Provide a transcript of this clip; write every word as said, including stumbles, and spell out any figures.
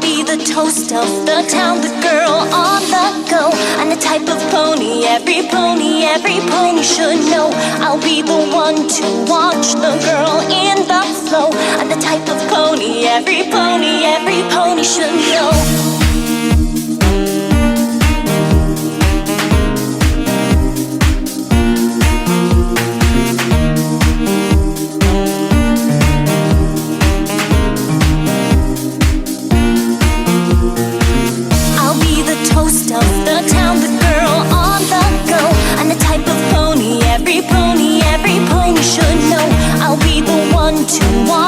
be the toast of the town, the girl on the go. I'm the type of pony every pony, every pony should know. I'll be the one to watch the girl in the flow. I'm the type of pony every pony, every pony should know. To